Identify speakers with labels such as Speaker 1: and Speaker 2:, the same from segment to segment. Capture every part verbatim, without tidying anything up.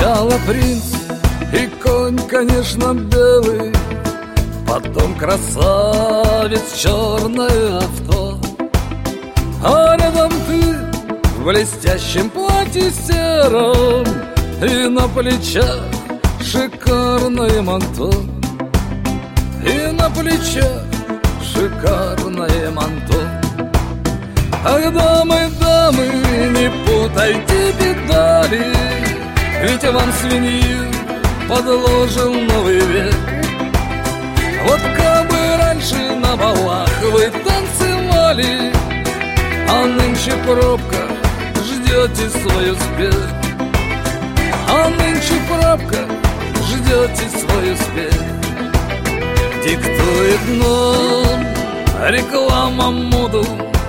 Speaker 1: Сначала принц и конь, конечно, белый, потом красавец, черное авто. А рядом ты в блестящем платье сером, и на плечах шикарное манто, и на плечах шикарное манто. Ах, дамы, дамы, не путайте педали, ведь вам свинью подложил новый век. Вот кабы раньше на балах вы танцевали, а нынче пробка, ждете свой успех. А нынче пробка, ждете свой успех. Диктует нам реклама моду,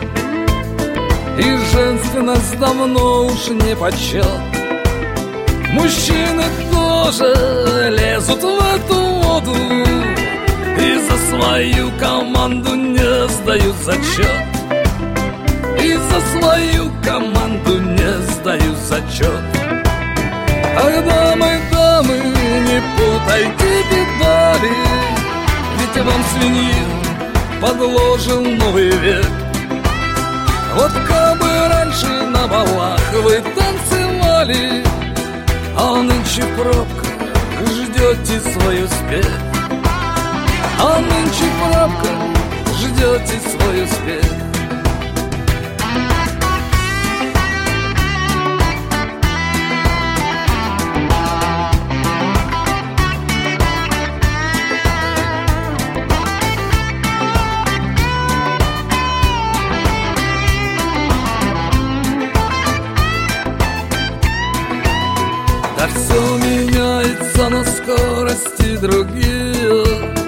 Speaker 1: и женственность давно уж не почет. Мужчины тоже лезут в эту воду и за свою команду не сдают зачет. И за свою команду не сдают зачет. Ах, дамы, дамы, не путайте педали, ведь вам свинью подложил новый век. Вот кабы раньше на балах вы танцевали, а нынче пробка, ждете свой успех. А нынче пробка, ждете свой успех. Да все меняется на скорости другие,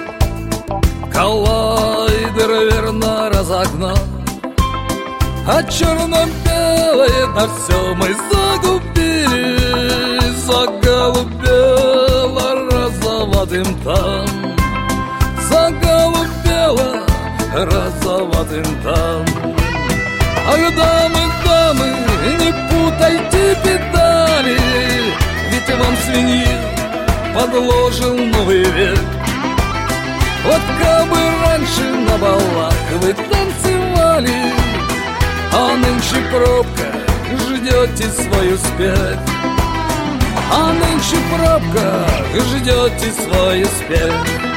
Speaker 1: коллайдер верно разогнал, а черно-белое, да все мы загубили, заголубело розоватым там, заголубело розоватым там. Ах, дамы, дамы, не путайте педали, ведь вам свинью подложил новый век. Вот кабы раньше на балах вы танцевали, а нынче пробка, ждете свой успех. А нынче пробка, ждете свой успех.